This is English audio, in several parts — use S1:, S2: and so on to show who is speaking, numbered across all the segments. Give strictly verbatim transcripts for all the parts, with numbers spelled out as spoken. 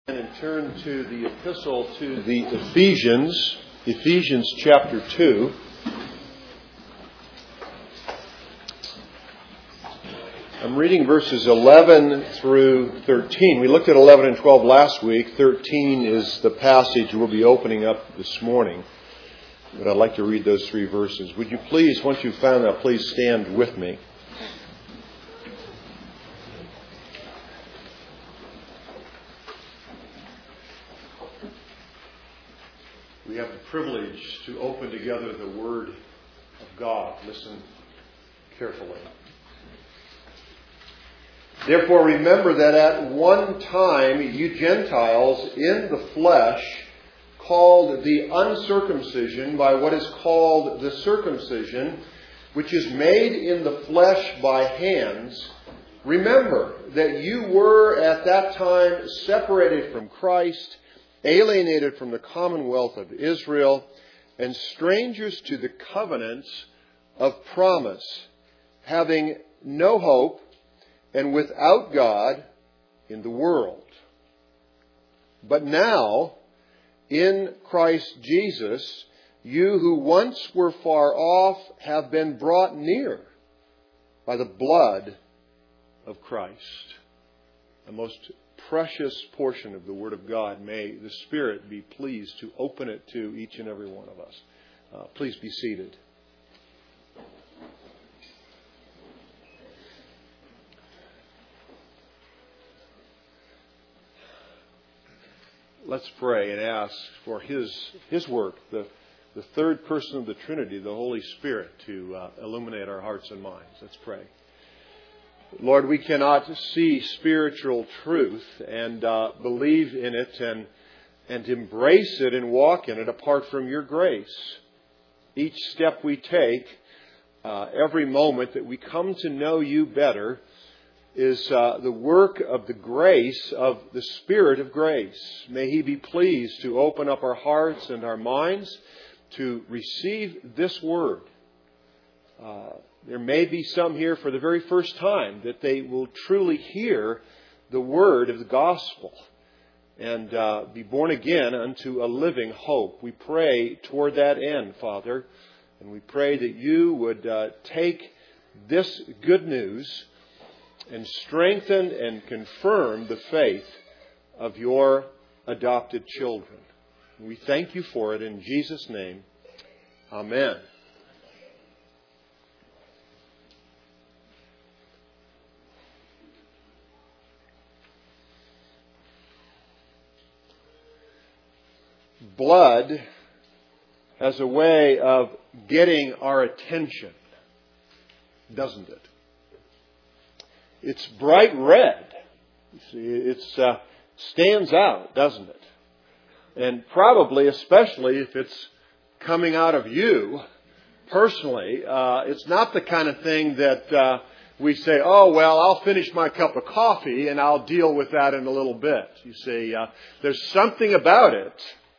S1: And turn to the epistle to the Ephesians, Ephesians chapter two. I'm reading verses eleven through thirteen. We looked at eleven and twelve last week. thirteen is the passage we'll be opening up this morning. But I'd like to read those three verses. Would you please, once you've found that, please stand with me. We have the privilege to open together the Word of God. Listen carefully. Therefore, remember that at one time you Gentiles in the flesh, called the uncircumcision by what is called the circumcision, which is made in the flesh by hands, remember that you were at that time separated from Christ, alienated from the commonwealth of Israel, and strangers to the covenants of promise, having no hope and without God in the world. But now, in Christ Jesus, you who once were far off have been brought near by the blood of Christ. A most precious portion of the Word of God. May the Spirit be pleased to open it to each and every one of us. Uh, please be seated. Let's pray and ask for His His work, the, the third person of the Trinity, the Holy Spirit, to uh, illuminate our hearts and minds. Let's pray. Lord, we cannot see spiritual truth and uh, believe in it and and embrace it and walk in it apart from your grace. Each step we take, uh, every moment that we come to know you better, is uh, the work of the grace of the Spirit of grace. May He be pleased to open up our hearts and our minds to receive this Word. Uh, There may be some here for the very first time that they will truly hear the word of the gospel and uh, be born again unto a living hope. We pray toward that end, Father, and we pray that you would uh, take this good news and strengthen and confirm the faith of your adopted children. We thank you for it in Jesus' name. Amen. Blood has a way of getting our attention, doesn't it? It's bright red. You see, it uh, stands out, doesn't it? And probably, especially if it's coming out of you personally, uh, it's not the kind of thing that uh, we say, oh, well, I'll finish my cup of coffee and I'll deal with that in a little bit. You see, uh, there's something about it.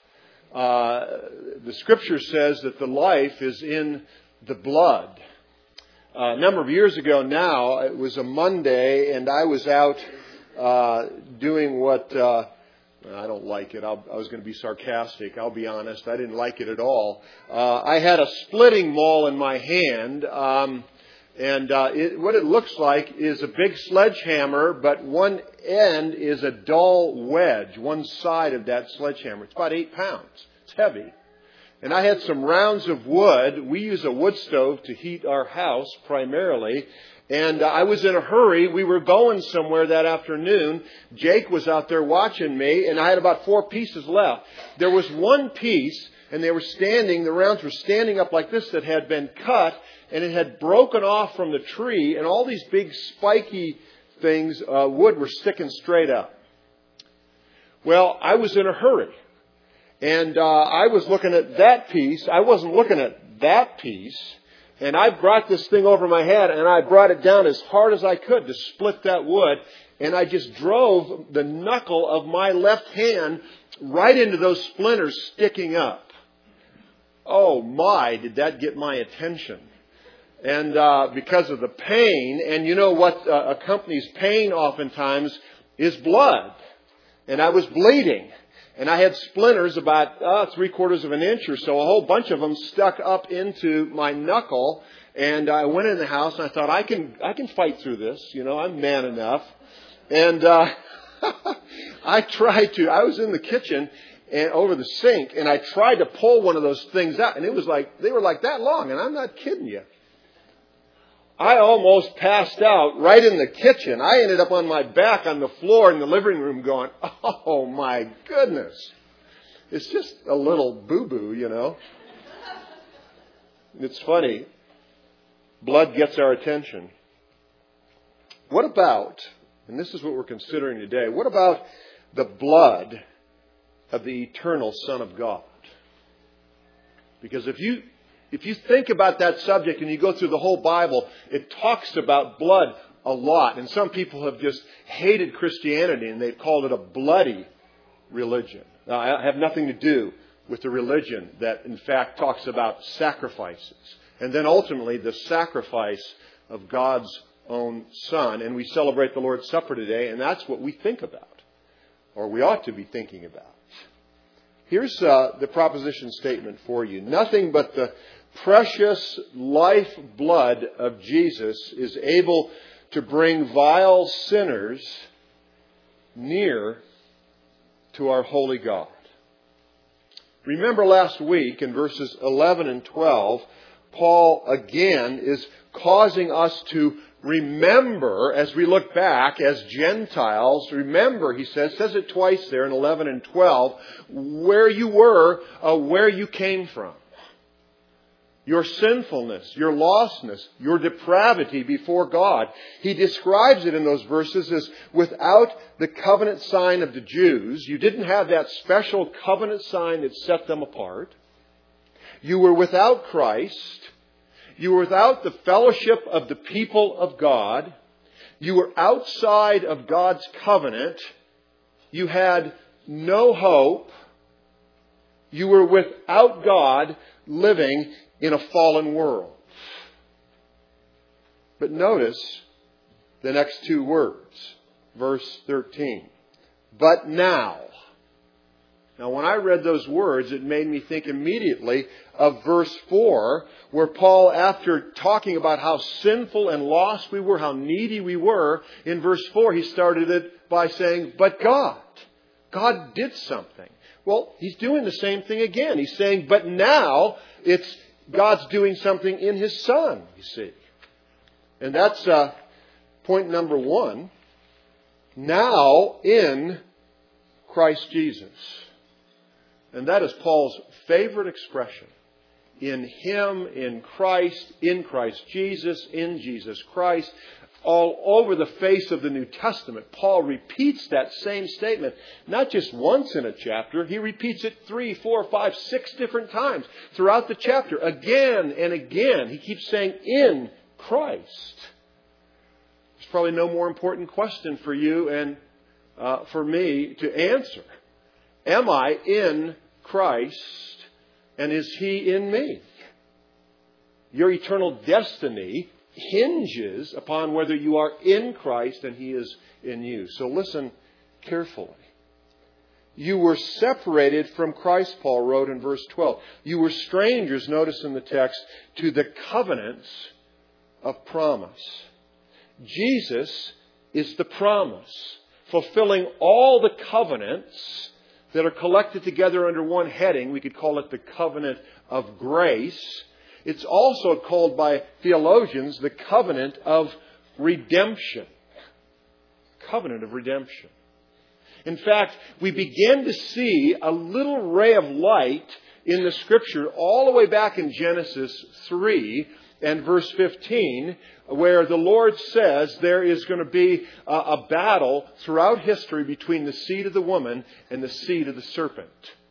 S1: Uh, the Scripture says that the life is in the blood. Uh, a number of years ago now, it was a Monday, and I was out uh, doing what uh, I don't like it. I'll, I was going to be sarcastic. I'll be honest. I didn't like it at all. Uh, I had a splitting maul in my hand, um, and uh, it, what it looks like is a big sledgehammer, but one end is a dull wedge, one side of that sledgehammer. It's about eight pounds. It's heavy. And I had some rounds of wood. We use a wood stove to heat our house primarily. And uh, I was in a hurry. We were going somewhere that afternoon. Jake was out there watching me, and I had about four pieces left. There was one piece, and they were standing, the rounds were standing up like this, that had been cut, and it had broken off from the tree, and all these big spiky things, uh, wood, were sticking straight up. Well, I was in a hurry. And uh, I was looking at that piece. I wasn't looking at that piece. And I brought this thing over my head, and I brought it down as hard as I could to split that wood. And I just drove the knuckle of my left hand right into those splinters sticking up. Oh my, did that get my attention. And uh, because of the pain, and you know what uh, accompanies pain oftentimes is blood. And I was bleeding. And I had splinters about uh, three quarters of an inch or so, a whole bunch of them stuck up into my knuckle. And I went in the house and I thought, I can I can fight through this. You know, I'm man enough. And uh, I tried to. I was in the kitchen and over the sink, and I tried to pull one of those things out. And it was like, they were like that long. And I'm not kidding you. I almost passed out right in the kitchen. I ended up on my back on the floor in the living room going, oh my goodness. It's just a little boo-boo, you know. It's funny. Blood gets our attention. What about, and this is what we're considering today, what about the blood of the eternal Son of God? Because if you If you think about that subject and you go through the whole Bible, it talks about blood a lot. And some people have just hated Christianity and they've called it a bloody religion. Now, I have nothing to do with the religion that, in fact, talks about sacrifices. And then ultimately the sacrifice of God's own Son. And we celebrate the Lord's Supper today, and that's what we think about, or we ought to be thinking about. Here's uh, the proposition statement for you. Nothing but the precious life blood of Jesus is able to bring vile sinners near to our holy God. Remember last week in verses eleven and twelve, Paul again is causing us to remember, as we look back as Gentiles, remember, he says, says it twice there in eleven and twelve, where you were, uh, where you came from. Your sinfulness, your lostness, your depravity before God. He describes it in those verses as without the covenant sign of the Jews. You didn't have that special covenant sign that set them apart. You were without Christ. You were without the fellowship of the people of God. You were outside of God's covenant. You had no hope. You were without God, living in a fallen world. But notice the next two words. Verse thirteen. But now. Now, when I read those words, it made me think immediately of verse four, where Paul, after talking about how sinful and lost we were, how needy we were, in verse four, he started it by saying, but God. God did something. Well, he's doing the same thing again. He's saying, but now it's God's doing something in His Son, you see. And that's uh, point number one. Now in Christ Jesus. And that is Paul's favorite expression. In Him, in Christ, in Christ Jesus, in Jesus Christ. All over the face of the New Testament, Paul repeats that same statement. Not just once in a chapter. He repeats it three, four, five, six different times throughout the chapter. Again and again. He keeps saying, in Christ. There's probably no more important question for you and uh, for me to answer. Am I in Christ, and is He in me? Your eternal destiny hinges upon whether you are in Christ and He is in you. So listen carefully. You were separated from Christ, Paul wrote in verse twelve. You were strangers, notice in the text, to the covenants of promise. Jesus is the promise, fulfilling all the covenants that are collected together under one heading. We could call it the covenant of grace. It's also called by theologians the covenant of redemption. Covenant of redemption. In fact, we begin to see a little ray of light in the Scripture all the way back in Genesis three and verse fifteen, where the Lord says there is going to be a, a battle throughout history between the seed of the woman and the seed of the serpent.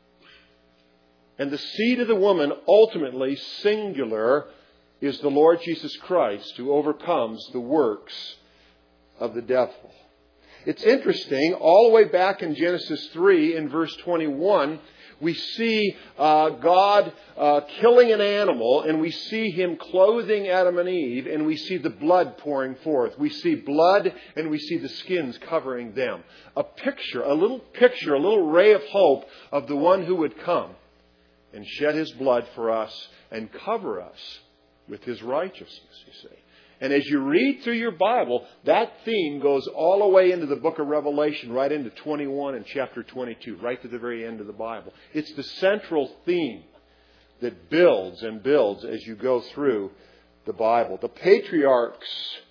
S1: And the seed of the woman, ultimately, singular, is the Lord Jesus Christ, who overcomes the works of the devil. It's interesting, all the way back in Genesis three, in verse twenty-one, We see uh, God uh, killing an animal, and we see Him clothing Adam and Eve, and we see the blood pouring forth. We see blood, and we see the skins covering them. A picture, a little picture, a little ray of hope of the one who would come and shed His blood for us and cover us with His righteousness, you see. And as you read through your Bible, that theme goes all the way into the book of Revelation, right into twenty-one and chapter twenty-two, right to the very end of the Bible. It's the central theme that builds and builds as you go through the Bible. The patriarchs,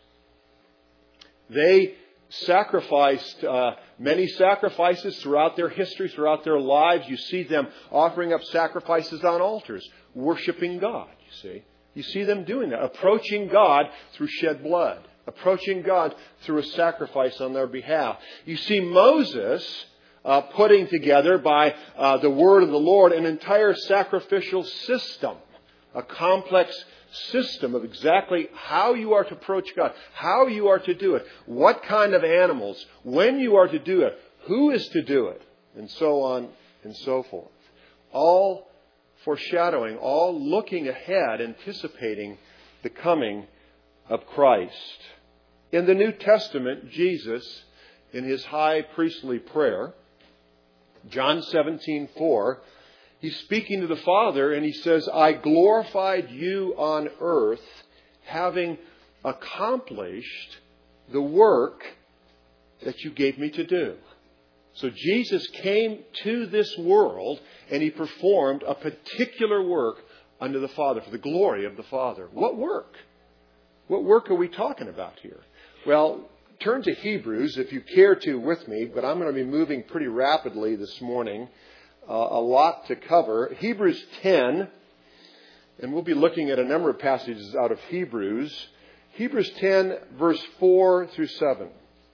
S1: they sacrificed uh, many sacrifices throughout their history, throughout their lives. You see them offering up sacrifices on altars, worshiping God, you see. You see them doing that, approaching God through shed blood, approaching God through a sacrifice on their behalf. You see Moses uh, putting together by uh, the word of the Lord an entire sacrificial system, a complex system of exactly how you are to approach God, how you are to do it, what kind of animals, when you are to do it, who is to do it, and so on and so forth. All foreshadowing, all looking ahead, anticipating the coming of Christ. In the New Testament, Jesus, in His high priestly prayer, John seventeen four, He's speaking to the Father and He says, I glorified you on earth, having accomplished the work that you gave me to do. So Jesus came to this world and He performed a particular work unto the Father, for the glory of the Father. What work? What work are we talking about here? Well, turn to Hebrews if you care to with me, but I'm going to be moving pretty rapidly this morning. Uh, a lot to cover. Hebrews ten, and we'll be looking at a number of passages out of Hebrews. Hebrews ten, verse four through seven.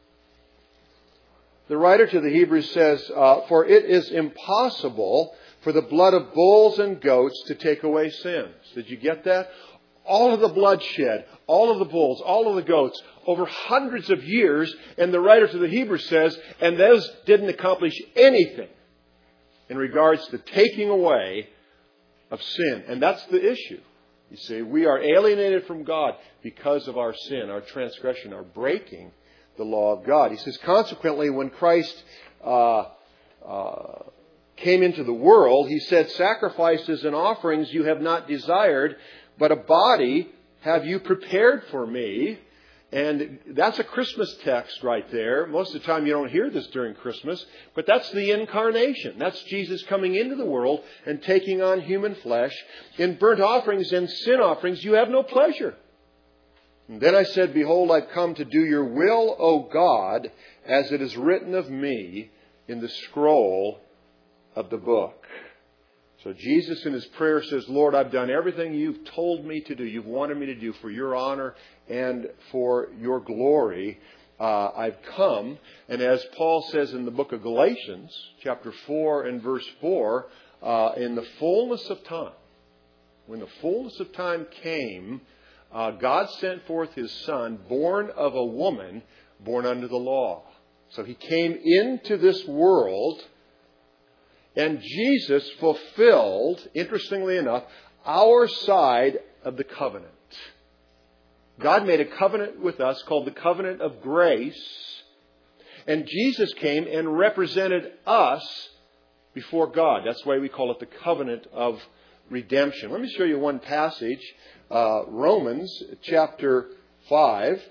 S1: The writer to the Hebrews says, uh, For it is impossible for the blood of bulls and goats to take away sins. Did you get that? All of the bloodshed, all of the bulls, all of the goats, over hundreds of years, and the writer to the Hebrews says, and those didn't accomplish anything in regards to taking away of sin. And that's the issue. You see, we are alienated from God because of our sin, our transgression, our breaking the law of God. He says, consequently, when Christ uh, uh, came into the world, He said, sacrifices and offerings you have not desired, but a body have you prepared for me. And that's a Christmas text right there. Most of the time you don't hear this during Christmas, but that's the incarnation. That's Jesus coming into the world and taking on human flesh. In burnt offerings and sin offerings you have no pleasure. And then I said, behold, I've come to do your will, O God, as it is written of me in the scroll of the book. So Jesus in His prayer says, Lord, I've done everything You've told me to do. You've wanted me to do for Your honor and for Your glory. Uh, I've come. And as Paul says in the book of Galatians, chapter four and verse four, uh, in the fullness of time, when the fullness of time came, Uh, God sent forth His Son, born of a woman, born under the law. So He came into this world, and Jesus fulfilled, interestingly enough, our side of the covenant. God made a covenant with us called the covenant of grace, and Jesus came and represented us before God. That's why we call it the covenant of redemption. Let me show you one passage. Uh, Romans chapter five,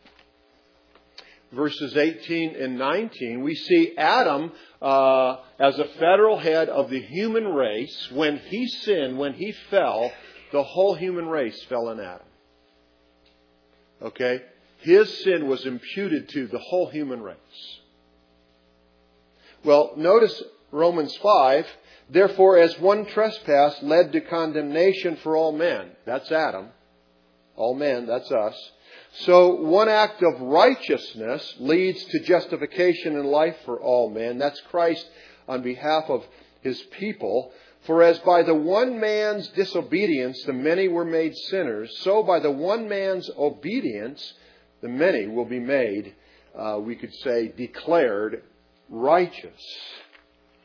S1: verses eighteen and nineteen. We see Adam uh, as a federal head of the human race. When he sinned, when he fell, the whole human race fell in Adam. Okay? His sin was imputed to the whole human race. Well, notice Romans five. Therefore, as one trespass led to condemnation for all men, that's Adam, all men, that's us, so one act of righteousness leads to justification and life for all men, that's Christ on behalf of His people. For as by the one man's disobedience the many were made sinners, so by the one man's obedience the many will be made, uh, we could say, declared righteous.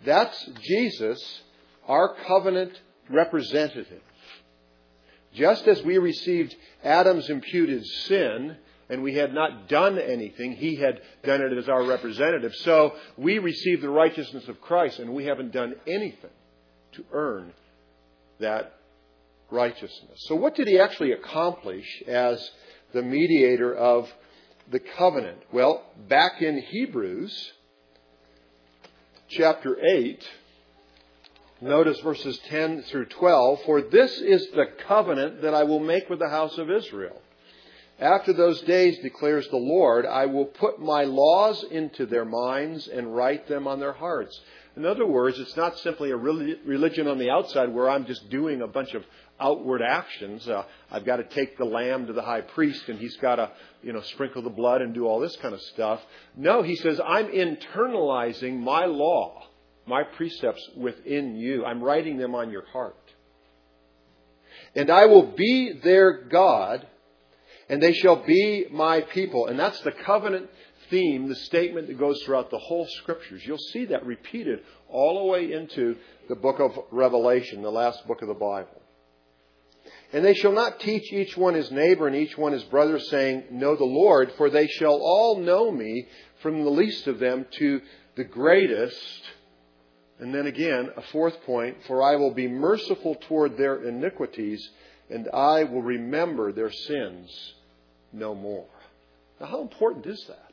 S1: That's Jesus, our covenant representative. Just as we received Adam's imputed sin, and we had not done anything, he had done it as our representative. So we receive the righteousness of Christ, and we haven't done anything to earn that righteousness. So what did he actually accomplish as the mediator of the covenant? Well, back in Hebrews chapter eight, notice verses ten through twelve. For this is the covenant that I will make with the house of Israel. After those days, declares the Lord, I will put my laws into their minds and write them on their hearts. In other words, it's not simply a religion on the outside where I'm just doing a bunch of outward actions. Uh, I've got to take the lamb to the high priest and he's got to, you know, sprinkle the blood and do all this kind of stuff. No, he says, I'm internalizing my law, my precepts within you. I'm writing them on your heart. And I will be their God, and they shall be my people. And that's the covenant theme, the statement that goes throughout the whole Scriptures. You'll see that repeated all the way into the book of Revelation, the last book of the Bible. And they shall not teach each one his neighbor and each one his brother, saying, Know the Lord, for they shall all know me, from the least of them to the greatest. And then again, a fourth point, for I will be merciful toward their iniquities, and I will remember their sins no more. Now, how important is that?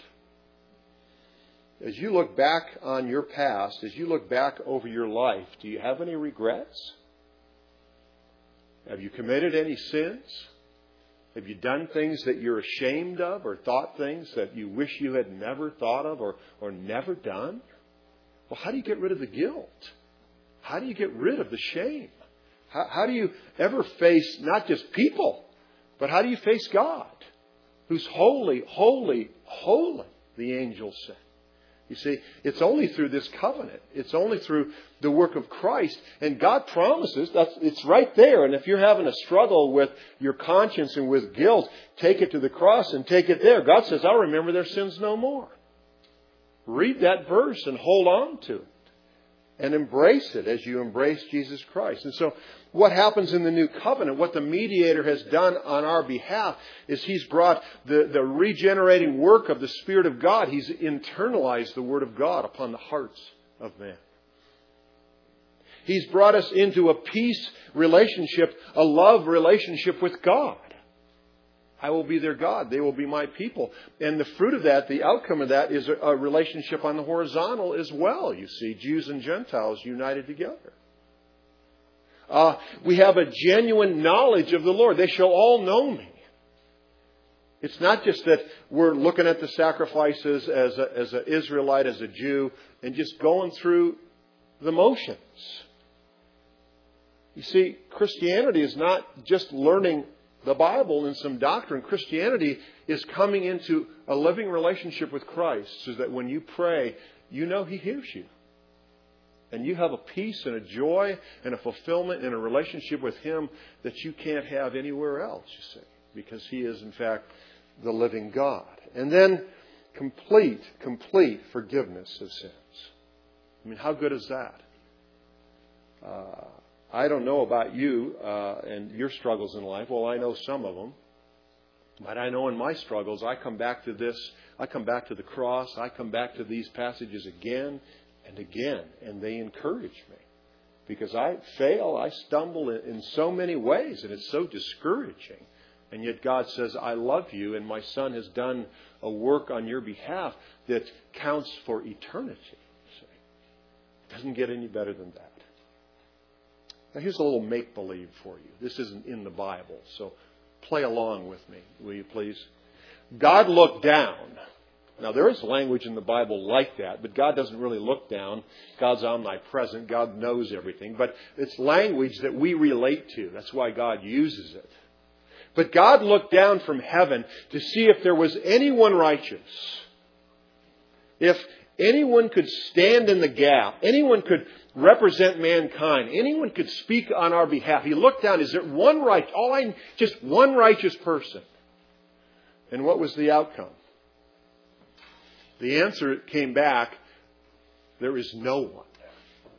S1: As you look back on your past, as you look back over your life, do you have any regrets? Have you committed any sins? Have you done things that you're ashamed of, or thought things that you wish you had never thought of or, or never done? Well, how do you get rid of the guilt? How do you get rid of the shame? How, how do you ever face not just people, but how do you face God, who's holy, holy, holy, the angels say? You see, it's only through this covenant. It's only through the work of Christ. And God promises, that's it's right there. And if you're having a struggle with your conscience and with guilt, take it to the cross and take it there. God says, I'll remember their sins no more. Read that verse and hold on to it. And embrace it as you embrace Jesus Christ. And so what happens in the new covenant, what the mediator has done on our behalf, is he's brought the, the regenerating work of the Spirit of God. He's internalized the Word of God upon the hearts of men. He's brought us into a peace relationship, a love relationship with God. I will be their God. They will be my people. And the fruit of that, the outcome of that, is a, a relationship on the horizontal as well. You see, Jews and Gentiles united together. Uh, we have a genuine knowledge of the Lord. They shall all know me. It's not just that we're looking at the sacrifices as a, as an Israelite, as a Jew, and just going through the motions. You see, Christianity is not just learning the Bible and some doctrine. Christianity is coming into a living relationship with Christ, so that when you pray, you know He hears you. And you have a peace and a joy and a fulfillment and a relationship with Him that you can't have anywhere else, you see. Because He is, in fact, the living God. And then complete, complete forgiveness of sins. I mean, how good is that? Uh, I don't know about you uh, and your struggles in life. Well, I know some of them. But I know in my struggles, I come back to this. I come back to the cross. I come back to these passages again and again. And they encourage me. Because I fail, I stumble in, in so many ways. And it's so discouraging. And yet God says, I love you. And my Son has done a work on your behalf that counts for eternity. See? It doesn't get any better than that. Now, here's a little make-believe for you. This isn't in the Bible, so play along with me, will you please? God looked down. Now, there is language in the Bible like that, but God doesn't really look down. God's omnipresent. God knows everything. But it's language that we relate to. That's why God uses it. But God looked down from heaven to see if there was anyone righteous. If anyone could stand in the gap. Anyone could represent mankind. Anyone could speak on our behalf. He looked down. Is there one right? All I just one righteous person. And what was the outcome? The answer came back. There is no one.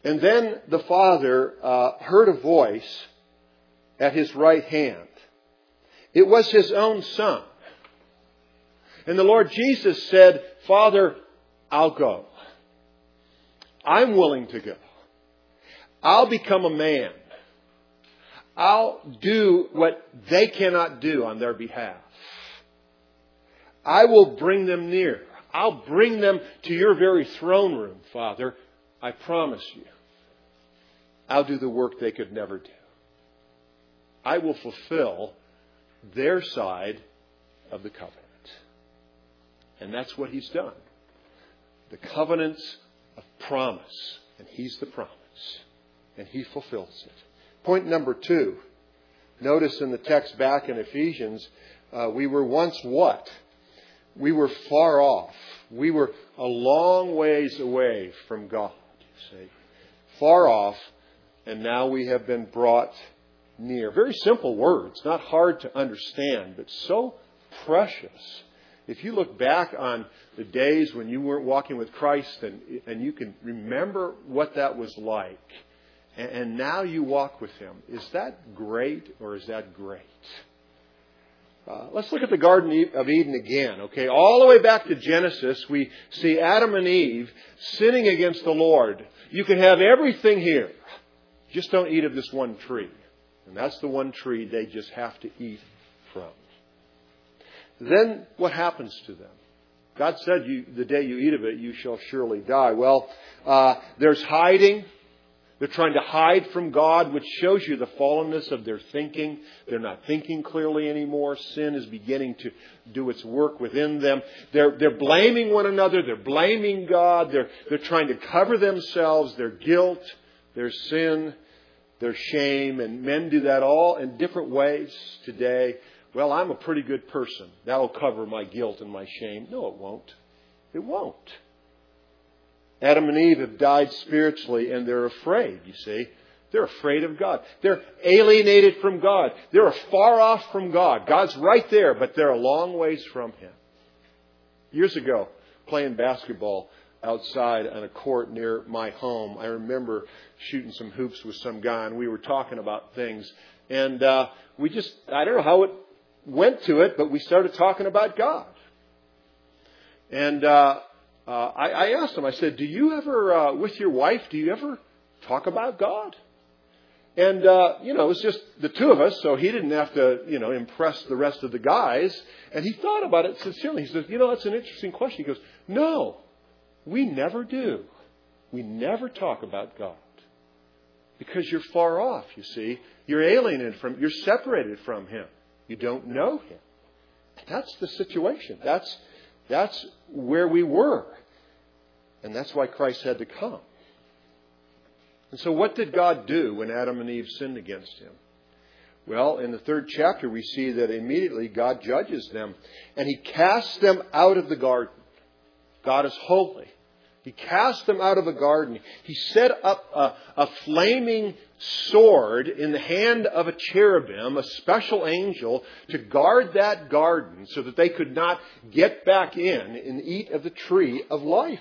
S1: And then the Father uh, heard a voice at His right hand. It was His own Son. And the Lord Jesus said, Father, I'll go. I'm willing to go. I'll become a man. I'll do what they cannot do on their behalf. I will bring them near. I'll bring them to your very throne room, Father. I promise you. I'll do the work they could never do. I will fulfill their side of the covenant. And that's what He's done. The covenants of promise. And He's the promise. And He fulfills it. Point number two. Notice in the text back in Ephesians, uh, we were once what? We were far off. We were a long ways away from God, you see. Far off, and now we have been brought near. Very simple words, not hard to understand, but so precious. If you look back on the days when you weren't walking with Christ and, and you can remember what that was like, and, and now you walk with Him, is that great or is that great? Uh, let's look at the Garden of Eden again, okay? All the way back to Genesis, we see Adam and Eve sinning against the Lord. You can have everything here. Just don't eat of this one tree. And that's the one tree they just have to eat from. Then what happens to them? God said, you, the day you eat of it, you shall surely die. Well, uh, there's hiding. They're trying to hide from God, which shows you the fallenness of their thinking. They're not thinking clearly anymore. Sin is beginning to do its work within them. They're, they're blaming one another. They're blaming God. They're, they're trying to cover themselves, their guilt, their sin, their shame. And men do that all in different ways today. Well, I'm a pretty good person. That'll cover my guilt and my shame. No, it won't. It won't. Adam and Eve have died spiritually and they're afraid, you see. They're afraid of God. They're alienated from God. They're far off from God. God's right there, but they're a long ways from Him. Years ago, playing basketball outside on a court near my home, I remember shooting some hoops with some guy and we were talking about things. And uh, we just, I don't know how it went to it, but we started talking about God. And uh Uh, I, I asked him, I said, do you ever, uh, with your wife, do you ever talk about God? And, uh, you know, it was just the two of us, so he didn't have to, you know, impress the rest of the guys. And he thought about it sincerely. He says, you know, that's an interesting question. He goes, no, we never do. We never talk about God. Because you're far off, you see. You're alienated from, you're separated from Him. You don't know Him. That's the situation. That's That's where we were. And that's why Christ had to come. And so what did God do when Adam and Eve sinned against Him? Well, in the third chapter we see that immediately God judges them. And He casts them out of the garden. God is holy. He cast them out of the garden. He set up a, a flaming sword in the hand of a cherubim, a special angel, to guard that garden so that they could not get back in and eat of the tree of life.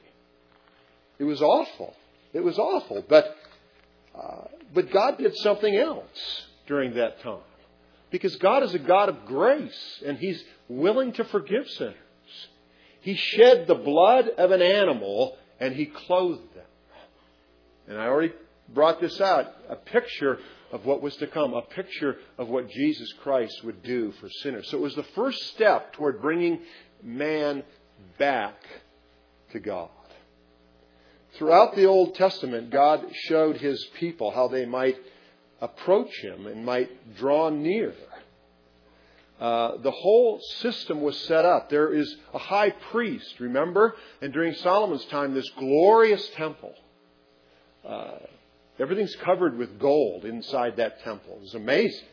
S1: It was awful. It was awful. But, uh, but God did something else during that time. Because God is a God of grace and He's willing to forgive sinners. He shed the blood of an animal and He clothed them. And I already brought this out. A picture of what was to come. A picture of what Jesus Christ would do for sinners. So it was the first step toward bringing man back to God. Throughout the Old Testament, God showed His people how they might approach Him and might draw near. Uh, the whole system was set up. There is a high priest, remember? And during Solomon's time, this glorious temple. Uh, everything's covered with gold inside that temple. It's amazing.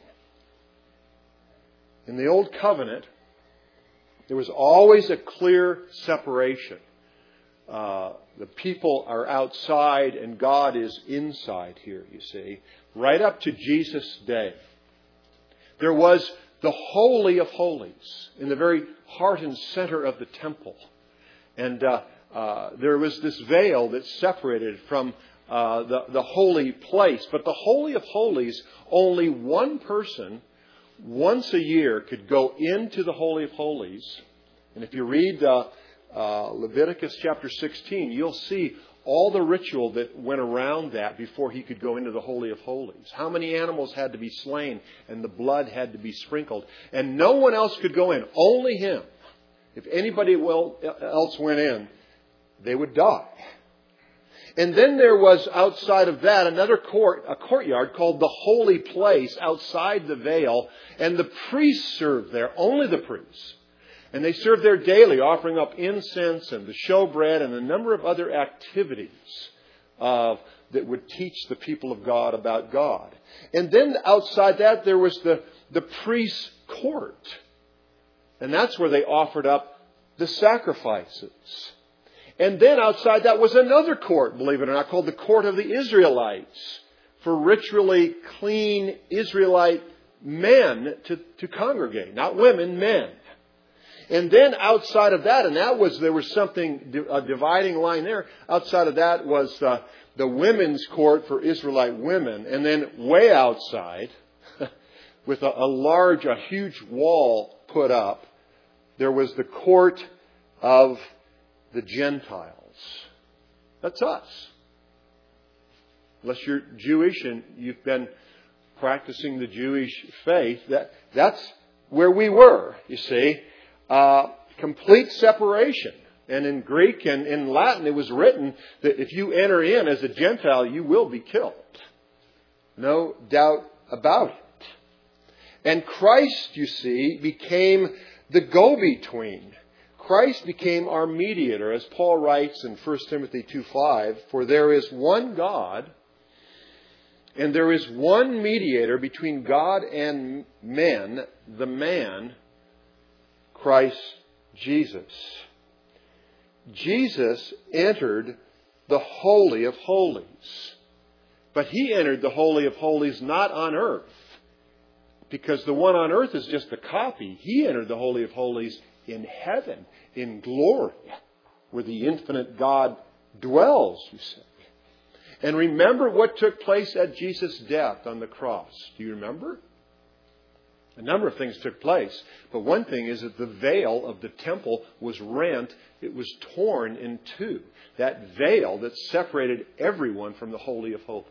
S1: In the Old Covenant, there was always a clear separation. Uh, the people are outside and God is inside here, you see. Right up to Jesus' day. There was the Holy of Holies in the very heart and center of the temple. And uh, uh, there was this veil that separated from uh, the, the holy place. But the Holy of Holies, only one person once a year could go into the Holy of Holies. And if you read uh, uh, Leviticus chapter sixteen, you'll see all the ritual that went around that before he could go into the Holy of Holies. How many animals had to be slain and the blood had to be sprinkled. And no one else could go in, only him. If anybody else went in, they would die. And then there was outside of that another court, a courtyard called the Holy Place outside the veil. And the priests served there, only the priests. And they served there daily, offering up incense and the showbread and a number of other activities uh, that would teach the people of God about God. And then outside that, there was the, the priest's court. And that's where they offered up the sacrifices. And then outside that was another court, believe it or not, called the Court of the Israelites, for ritually clean Israelite men to, to congregate. Not women, men. And then outside of that, and that was, there was something, a dividing line there. Outside of that was uh, the women's court for Israelite women. And then way outside, with a, a large, a huge wall put up, there was the court of the Gentiles. That's us. Unless you're Jewish and you've been practicing the Jewish faith, that that's where we were, you see. Uh, complete separation. And in Greek and in Latin it was written that if you enter in as a Gentile, you will be killed. No doubt about it. And Christ, you see, became the go-between. Christ became our mediator, as Paul writes in First Timothy two five, for there is one God, and there is one mediator between God and men, the man, Christ Jesus. Jesus entered the Holy of Holies. But he entered the Holy of Holies not on earth, because the one on earth is just a copy. He entered the Holy of Holies in heaven, in glory, where the infinite God dwells, you say. And remember what took place at Jesus' death on the cross. Do you remember? A number of things took place. But one thing is that the veil of the temple was rent. It was torn in two. That veil that separated everyone from the Holy of Holies.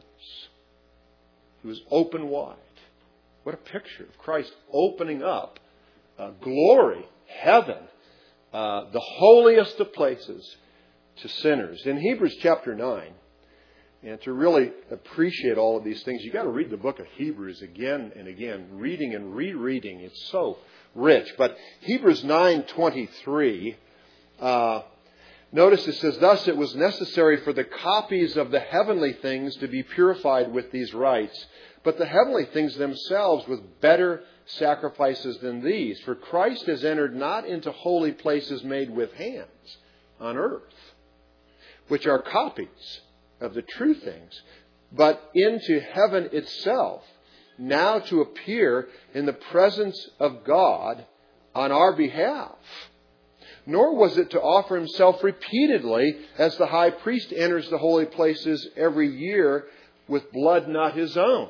S1: It was open wide. What a picture of Christ opening up uh, glory, heaven, uh, the holiest of places to sinners. In Hebrews chapter nine, and to really appreciate all of these things, you've got to read the book of Hebrews again and again, reading and rereading. It's so rich. But Hebrews nine twenty-three, uh, notice it says, thus it was necessary for the copies of the heavenly things to be purified with these rites, but the heavenly things themselves with better sacrifices than these. For Christ has entered not into holy places made with hands on earth, which are copies of the true things, but into heaven itself, now to appear in the presence of God on our behalf. Nor was it to offer himself repeatedly, as the high priest enters the holy places every year with blood not his own.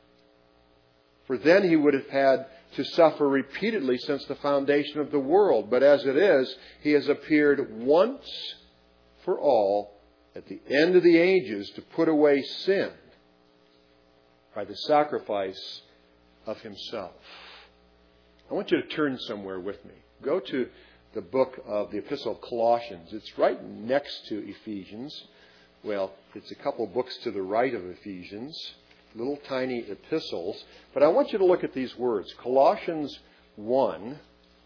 S1: For then he would have had to suffer repeatedly since the foundation of the world. But as it is, he has appeared once for all at the end of the ages to put away sin by the sacrifice of himself. I want you to turn somewhere with me. Go to the book of the Epistle of Colossians. It's right next to Ephesians. Well, it's a couple books to the right of Ephesians, little tiny epistles. But I want you to look at these words. Colossians one,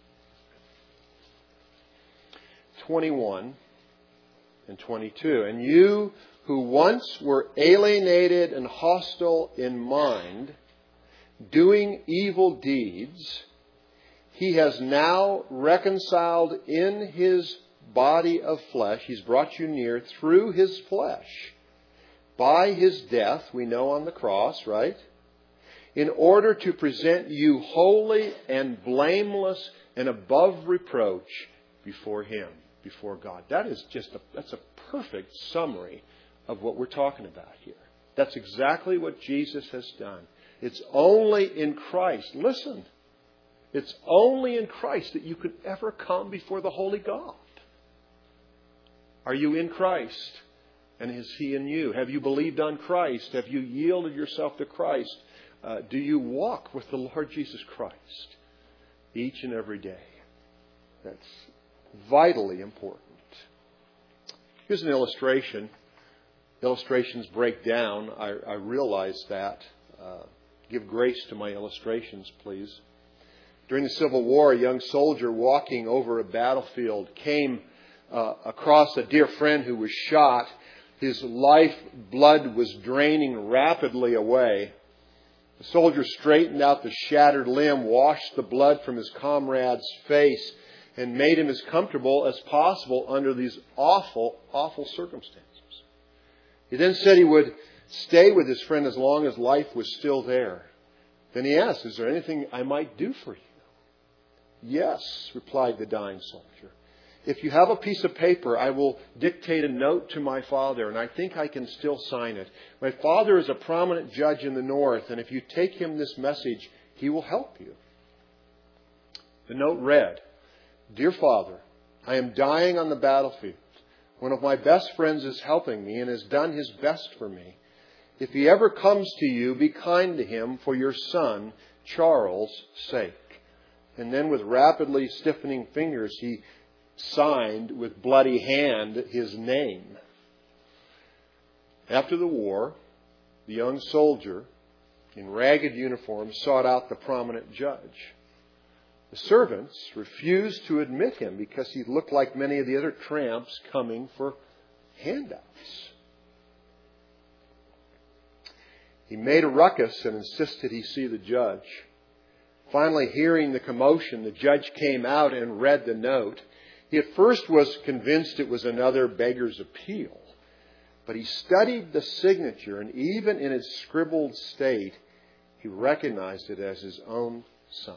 S1: twenty-one and twenty-two. And you who once were alienated and hostile in mind, doing evil deeds, he has now reconciled in his body of flesh. He's brought you near through his flesh. By his death, we know on the cross, right? In order to present you holy and blameless and above reproach before him, before God. That is just a, that's a perfect summary of what we're talking about here. That's exactly what Jesus has done. It's only in Christ. Listen. It's only in Christ that you could ever come before the holy God. Are you in Christ? And is He in you? Have you believed on Christ? Have you yielded yourself to Christ? Uh, do you walk with the Lord Jesus Christ each and every day? That's vitally important. Here's an illustration. Illustrations break down. I, I realize that. Uh, give grace to my illustrations, please. During the Civil War, a young soldier walking over a battlefield came uh, across a dear friend who was shot. His life blood was draining rapidly away. The soldier straightened out the shattered limb, washed the blood from his comrade's face, and made him as comfortable as possible under these awful, awful circumstances. He then said he would stay with his friend as long as life was still there. Then he asked, "Is there anything I might do for you?" "Yes," replied the dying soldier. "If you have a piece of paper, I will dictate a note to my father, and I think I can still sign it. My father is a prominent judge in the north, and if you take him this message, he will help you." The note read, "Dear Father, I am dying on the battlefield. One of my best friends is helping me and has done his best for me. If he ever comes to you, be kind to him for your son, Charles' sake." And then with rapidly stiffening fingers, he signed with bloody hand his name. After the war, the young soldier in ragged uniform sought out the prominent judge. The servants refused to admit him because he looked like many of the other tramps coming for handouts. He made a ruckus and insisted he see the judge. Finally, hearing the commotion, the judge came out and read the note. He at first was convinced it was another beggar's appeal, but he studied the signature, and even in its scribbled state, he recognized it as his own son's.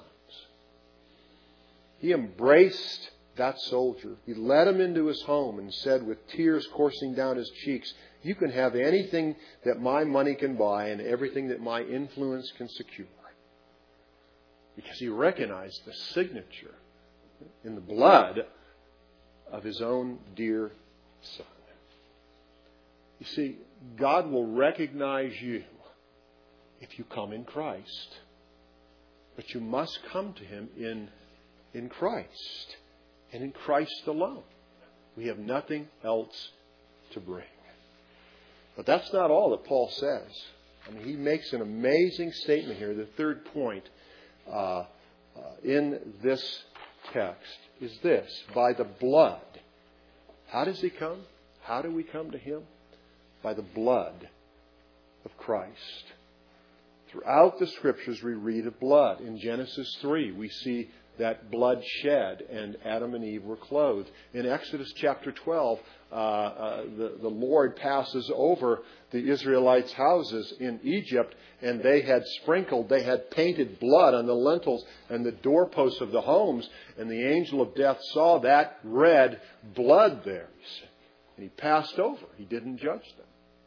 S1: He embraced that soldier. He led him into his home and said with tears coursing down his cheeks, "You can have anything that my money can buy and everything that my influence can secure." Because he recognized the signature in the blood of his own dear son. You see, God will recognize you if you come in Christ. But you must come to Him in, in Christ. And in Christ alone. We have nothing else to bring. But that's not all that Paul says. I mean, he makes an amazing statement here. The third point uh, uh, in this text is this: by the blood. How does He come? How do we come to Him? By the blood of Christ. Throughout the Scriptures we read of blood. In Genesis three we see that blood shed and Adam and Eve were clothed. In Exodus chapter twelve, uh, uh, the, the Lord passes over the Israelites' houses in Egypt, and they had sprinkled, they had painted blood on the lintels and the doorposts of the homes, and the angel of death saw that red blood there. And he passed over. He didn't judge them.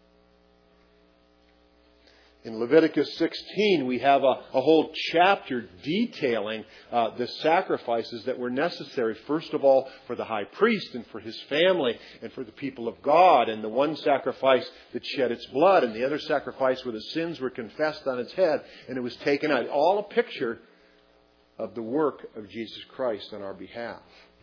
S1: In Leviticus sixteen, we have a, a whole chapter detailing uh, the sacrifices that were necessary, first of all, for the high priest and for his family and for the people of God. And the one sacrifice that shed its blood, and the other sacrifice where the sins were confessed on its head and it was taken out. All a picture of the work of Jesus Christ on our behalf.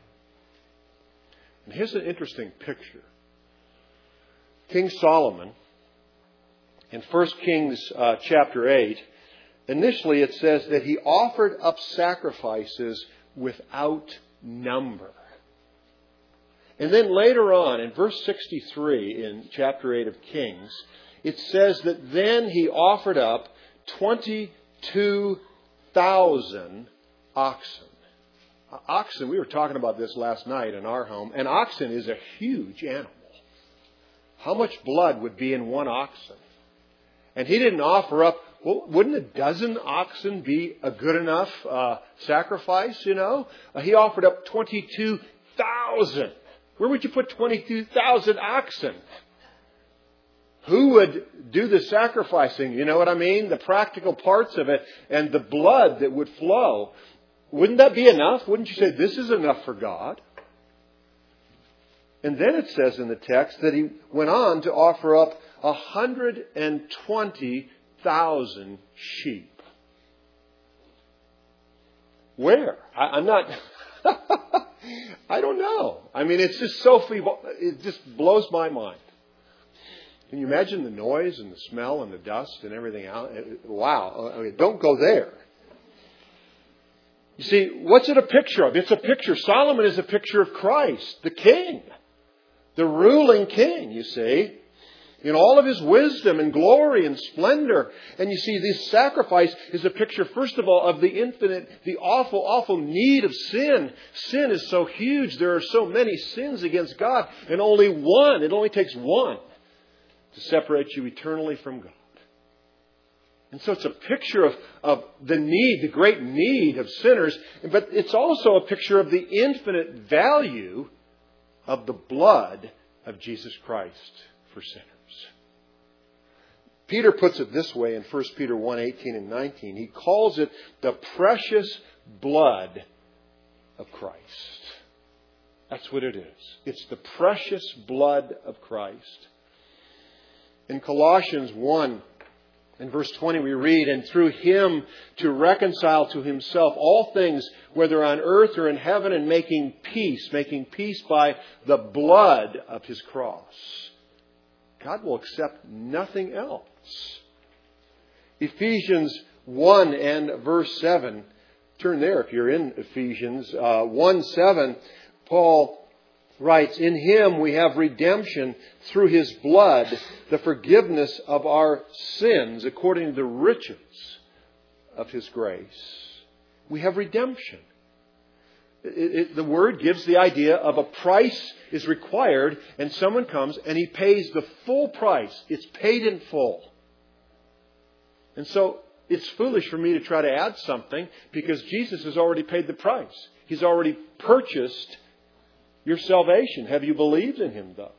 S1: And here's an interesting picture. King Solomon, in First Kings uh, chapter eight, initially it says that he offered up sacrifices without number. And then later on, in verse sixty-three in chapter eight of Kings, it says that then he offered up twenty-two thousand oxen. Uh, oxen, we were talking about this last night in our home, and oxen is a huge animal. How much blood would be in one oxen? And he didn't offer up, well, wouldn't a dozen oxen be a good enough uh, sacrifice, you know? Uh, he offered up twenty-two thousand. Where would you put twenty-two thousand oxen? Who would do the sacrificing? You know what I mean? The practical parts of it and the blood that would flow. Wouldn't that be enough? Wouldn't you say this is enough for God? And then it says in the text that he went on to offer up one hundred twenty thousand sheep. Where? I, I'm not... I don't know. I mean, it's just so feeble. It just blows my mind. Can you imagine the noise and the smell and the dust and everything else? Wow. I mean, don't go there. You see, what's it a picture of? It's a picture. Solomon is a picture of Christ, the King, the ruling King, you see, in all of his wisdom and glory and splendor. And you see, this sacrifice is a picture, first of all, of the infinite, the awful, awful need of sin. Sin is so huge. There are so many sins against God, and only one, it only takes one to separate you eternally from God. And so it's a picture of, of the need, the great need of sinners, but it's also a picture of the infinite value of the blood of Jesus Christ for sinners. Peter puts it this way in First Peter one, eighteen and nineteen. He calls it the precious blood of Christ. That's what it is. It's the precious blood of Christ. In Colossians one, in verse twenty, we read, and through Him to reconcile to Himself all things, whether on earth or in heaven, and making peace, making peace by the blood of His cross. God will accept nothing else. Ephesians one and verse seven. Turn there if you're in Ephesians. Uh, one seven, Paul writes, in Him we have redemption through His blood, the forgiveness of our sins according to the riches of His grace. We have redemption. It, it, the word gives the idea of a price is required and someone comes and he pays the full price. It's paid in full. And so it's foolish for me to try to add something because Jesus has already paid the price. He's already purchased your salvation. Have you believed in Him, though?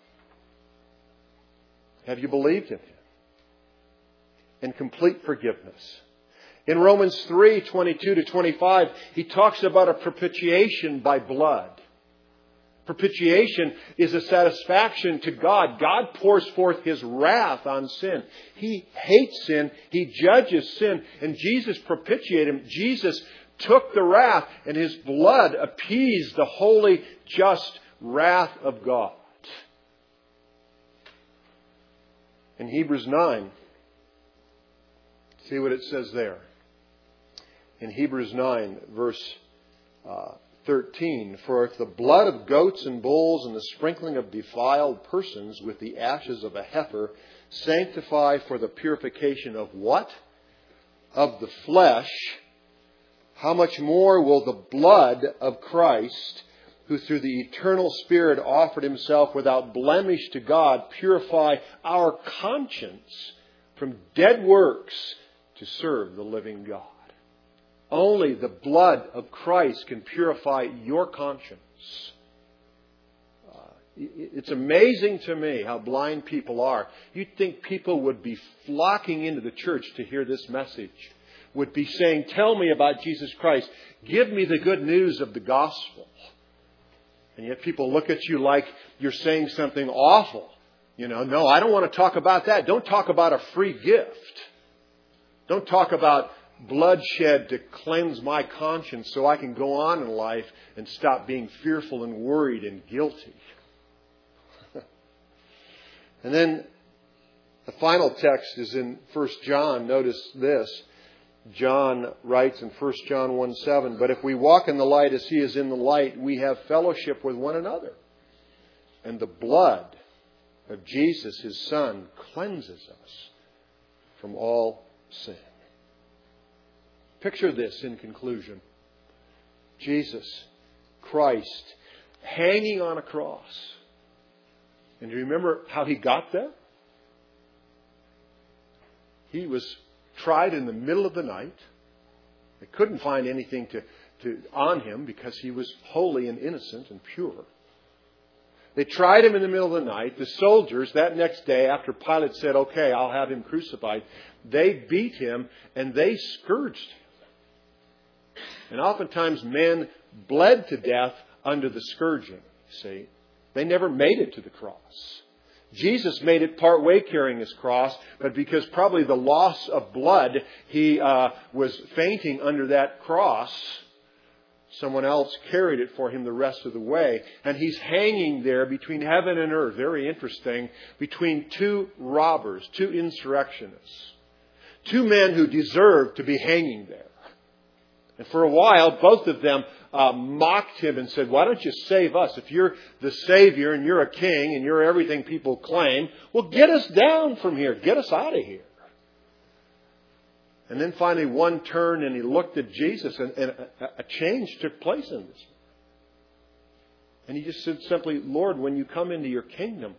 S1: Have you believed in Him? And complete forgiveness. In Romans three, twenty-two to twenty-five, he talks about a propitiation by blood. Propitiation is a satisfaction to God. God pours forth His wrath on sin. He hates sin. He judges sin. And Jesus propitiated him. Jesus took the wrath, and His blood appeased the holy, just wrath of God. In Hebrews nine, see what it says there. In Hebrews nine, verse uh, thirteen, for if the blood of goats and bulls and the sprinkling of defiled persons with the ashes of a heifer sanctify for the purification of what? Of the flesh, how much more will the blood of Christ, who through the eternal Spirit offered Himself without blemish to God, purify our conscience from dead works to serve the living God. Only the blood of Christ can purify your conscience. Uh, it's amazing to me how blind people are. You'd think people would be flocking into the church to hear this message. Would be saying, tell me about Jesus Christ. Give me the good news of the gospel. And yet people look at you like you're saying something awful. You know, no, I don't want to talk about that. Don't talk about a free gift. Don't talk about bloodshed to cleanse my conscience so I can go on in life and stop being fearful and worried and guilty. And then the final text is in First John. Notice this. John writes in First John one seven, but if we walk in the light as He is in the light, we have fellowship with one another. And the blood of Jesus, His Son, cleanses us from all sin. Picture this in conclusion. Jesus Christ hanging on a cross. And do you remember how He got there? He was tried in the middle of the night. They couldn't find anything to, to on Him because He was holy and innocent and pure. They tried him in the middle of the night. The soldiers, that next day, after Pilate said, okay, I'll have him crucified, they beat him and they scourged him. And oftentimes men bled to death under the scourging, see. They never made it to the cross. Jesus made it part way carrying his cross, but because probably the loss of blood, he uh, was fainting under that cross. Someone else carried it for him the rest of the way. And he's hanging there between heaven and earth. Very interesting. Between two robbers, two insurrectionists. Two men who deserved to be hanging there. And for a while, both of them uh, mocked him and said, why don't you save us? If you're the Savior and you're a king and you're everything people claim, well, get us down from here. Get us out of here. And then finally one turned and he looked at Jesus and, and a, a change took place in this. And he just said simply, Lord, when you come into your kingdom,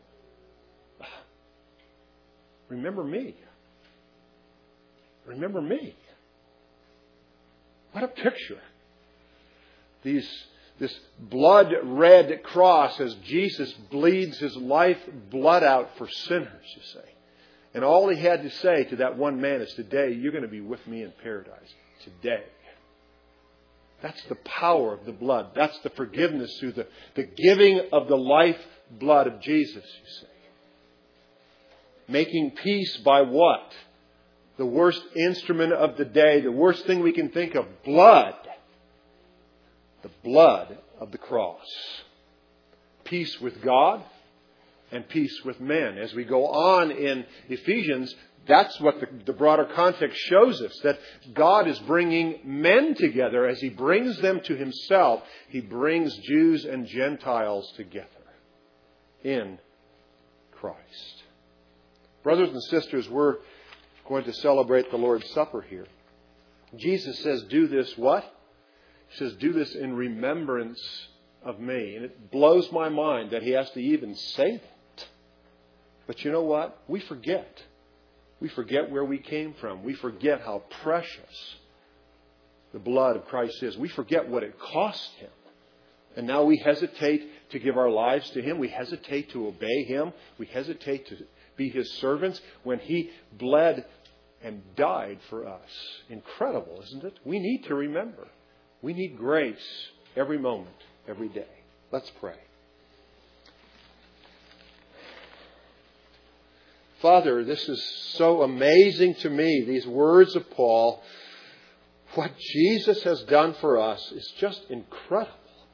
S1: remember me. Remember me. What a picture. These, this blood-red cross as Jesus bleeds his life blood out for sinners, you say. And all he had to say to that one man is, today you're going to be with me in paradise. Today. That's the power of the blood. That's the forgiveness through the, the giving of the life blood of Jesus, you say. Making peace by what? The worst instrument of the day, the worst thing we can think of, blood. The blood of the cross. Peace with God and peace with men. As we go on in Ephesians, that's what the, the broader context shows us, that God is bringing men together. As he brings them to himself, he brings Jews and Gentiles together in Christ. Brothers and sisters, we're going to celebrate the Lord's Supper here. Jesus says, do this what? He says, do this in remembrance of me. And it blows my mind that he has to even say that. But you know what? We forget. We forget where we came from. We forget how precious the blood of Christ is. We forget what it cost him. And now we hesitate to give our lives to him. We hesitate to obey him. We hesitate to be his servants when he bled and died for us. Incredible, isn't it? We need to remember. We need grace every moment, every day. Let's pray. Father, this is so amazing to me, these words of Paul. What Jesus has done for us is just incredible.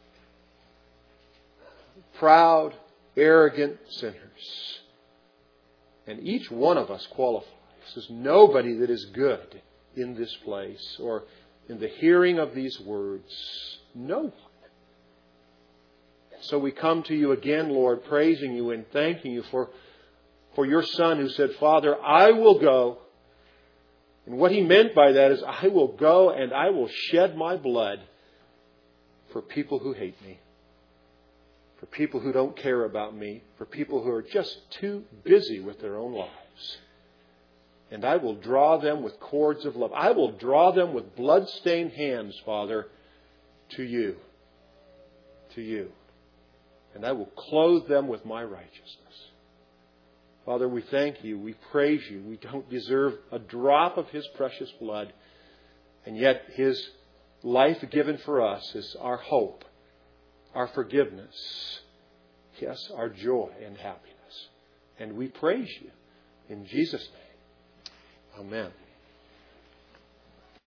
S1: Proud, arrogant sinners. And each one of us qualifies. There's nobody that is good in this place or in the hearing of these words. No one. So we come to you again, Lord, praising you and thanking you for, for your Son who said, Father, I will go. And what he meant by that is, I will go and I will shed my blood for people who hate me. For people who don't care about me. For people who are just too busy with their own lives. And I will draw them with cords of love. I will draw them with blood-stained hands, Father, to you. To you. And I will clothe them with my righteousness. Father, we thank you. We praise you. We don't deserve a drop of his precious blood. And yet his life given for us is our hope, our forgiveness, yes, our joy and happiness. And we praise you in Jesus' name. Amen.